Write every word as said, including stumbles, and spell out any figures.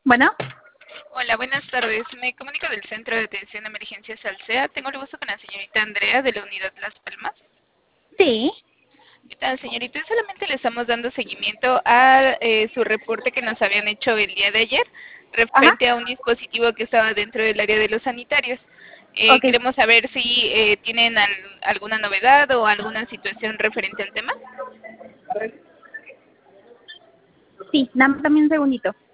Bueno, Hola, buenas tardes. Me comunico del Centro de Atención de Emergencias Alsea. Tengo el gusto con la señorita Andrea de la Unidad Las Palmas. sí. ¿Qué tal, señorita? Solamente le estamos dando seguimiento a eh, su reporte que nos habían hecho el día de ayer Ajá. referente a un dispositivo que estaba dentro del área de los sanitarios. Eh, Ok. queremos saber si eh, tienen al, alguna novedad o alguna situación referente al tema. Sí, dame también un segundito.